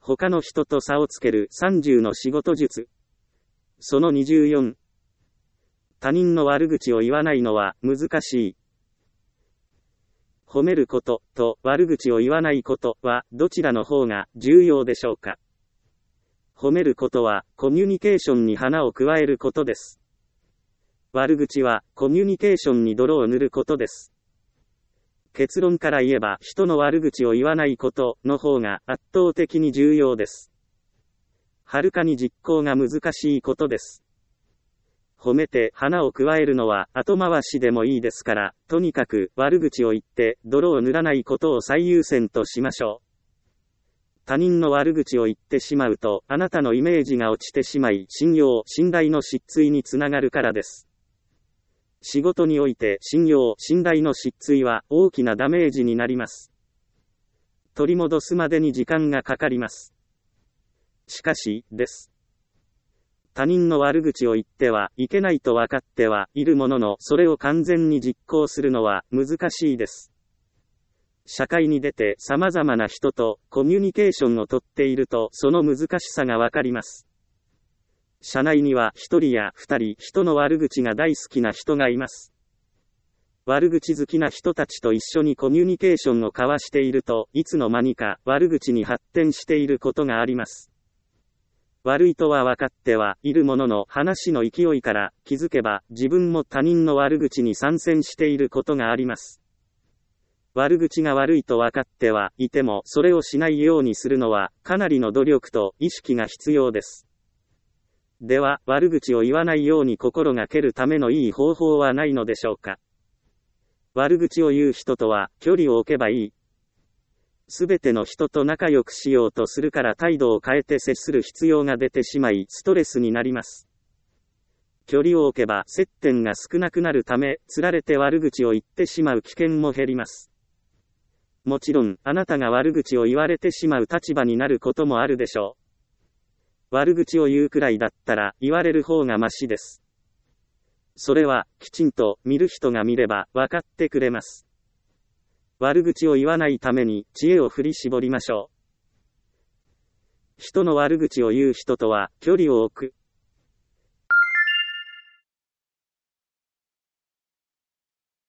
他の人と差をつける30の仕事術。その24。他人の悪口を言わないのは難しい。褒めることと悪口を言わないことはどちらの方が重要でしょうか。褒めることはコミュニケーションに花を加えることです。悪口はコミュニケーションに泥を塗ることです。結論から言えば人の悪口を言わないことの方が圧倒的に重要です。はるかに実行が難しいことです。褒めて花を加えるのは後回しでもいいですから、とにかく悪口を言って泥を塗らないことを最優先としましょう。他人の悪口を言ってしまうと、あなたのイメージが落ちてしまい、信用、信頼の失墜につながるからです。仕事において信用、信頼の失墜は大きなダメージになります。取り戻すまでに時間がかかります。しかし、です。他人の悪口を言ってはいけないと分かってはいるものの、それを完全に実行するのは難しいです。社会に出て様々な人とコミュニケーションをとっていると、その難しさが分かります。社内には一人や二人、人の悪口が大好きな人がいます。悪口好きな人たちと一緒にコミュニケーションを交わしていると、いつの間にか悪口に発展していることがあります。悪いとは分かってはいるものの、話の勢いから気づけば自分も他人の悪口に参戦していることがあります。悪口が悪いと分かってはいても、それをしないようにするのはかなりの努力と意識が必要です。では、悪口を言わないように心がけるためのいい方法はないのでしょうか。悪口を言う人とは距離を置けばいい。すべての人と仲良くしようとするから態度を変えて接する必要が出てしまい、ストレスになります。距離を置けば接点が少なくなるため、つられて悪口を言ってしまう危険も減ります。もちろん、あなたが悪口を言われてしまう立場になることもあるでしょう。悪口を言うくらいだったら、言われる方がマシです。それは、きちんと見る人が見れば分かってくれます。悪口を言わないために知恵を振り絞りましょう。人の悪口を言う人とは距離を置く。